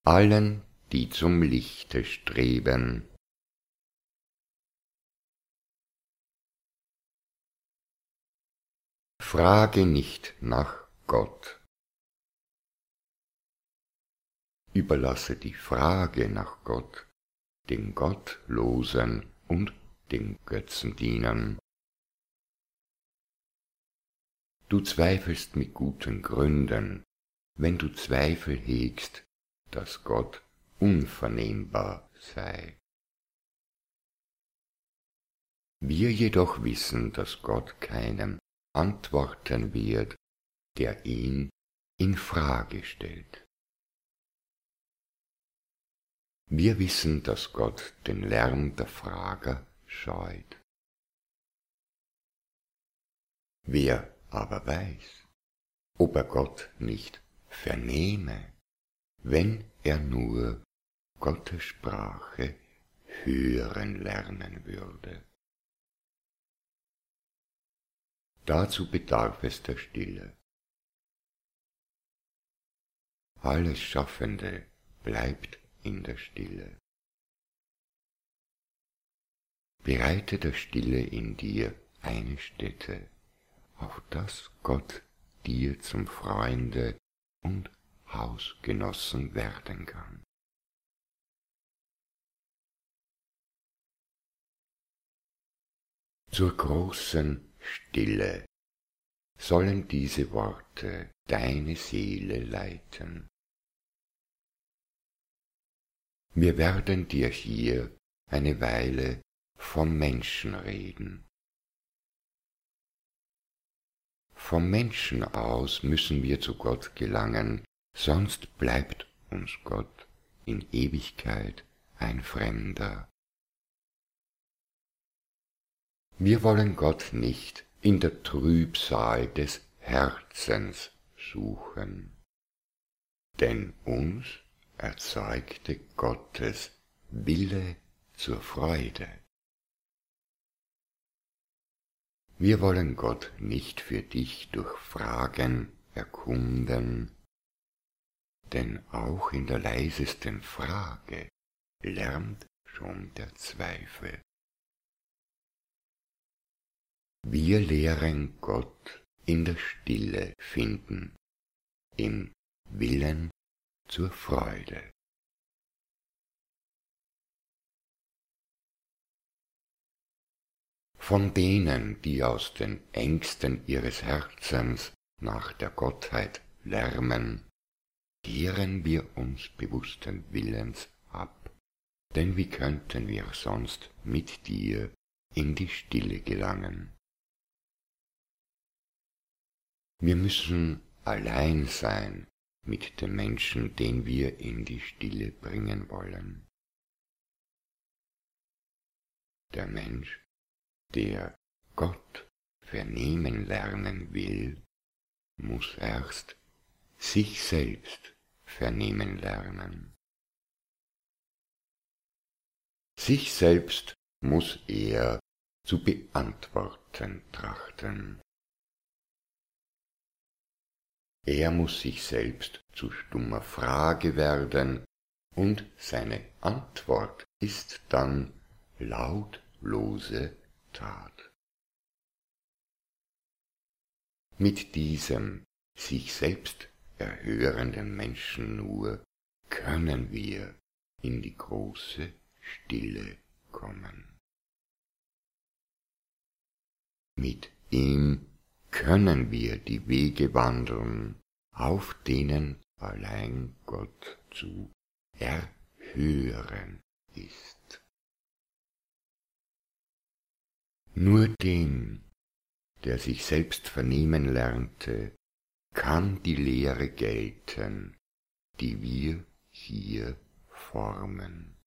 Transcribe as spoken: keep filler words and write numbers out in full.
allen, die zum Lichte streben. Frage nicht nach Gott. Überlasse die Frage nach Gott den Gottlosen und den Götzendienern. Du zweifelst mit guten Gründen, wenn du Zweifel hegst, dass Gott unvernehmbar sei. Wir jedoch wissen, dass Gott keinem antworten wird, der ihn in Frage stellt. Wir wissen, dass Gott den Lärm der Frager scheut. Wer aber weiß, ob er Gott nicht vernehme, wenn er nur Gottes Sprache hören lernen würde. Dazu bedarf es der Stille. Alles Schaffende bleibt in der Stille. Bereite der Stille in dir eine Stätte, auf dass Gott dir zum Freunde und Hausgenossen werden kann. Zur großen Stille sollen diese Worte deine Seele leiten. Wir werden dir hier eine Weile vom Menschen reden. Vom Menschen aus müssen wir zu Gott gelangen, sonst bleibt uns Gott in Ewigkeit ein Fremder. Wir wollen Gott nicht in der Trübsal des Herzens suchen, denn uns erzeugte Gottes Wille zur Freude. Wir wollen Gott nicht für dich durch Fragen erkunden, denn auch in der leisesten Frage lärmt schon der Zweifel. Wir lehren Gott in der Stille finden, im Willen zur Freude. Von denen, die aus den Ängsten ihres Herzens nach der Gottheit lärmen, kehren wir uns bewussten Willens ab, denn wie könnten wir sonst mit dir in die Stille gelangen? Wir müssen allein sein mit dem Menschen, den wir in die Stille bringen wollen. Der Mensch, der Gott vernehmen lernen will, muss erst sich selbst vernehmen lernen. Sich selbst muss er zu beantworten trachten. Er muss sich selbst zu stummer Frage werden, und seine Antwort ist dann lautlose Tat. Mit diesem sich selbst erhörenden Menschen nur können wir in die große Stille kommen. Mit ihm können wir die Wege wandeln, auf denen allein Gott zu erhören ist. Nur dem, der sich selbst vernehmen lernte, kann die Lehre gelten, die wir hier formen.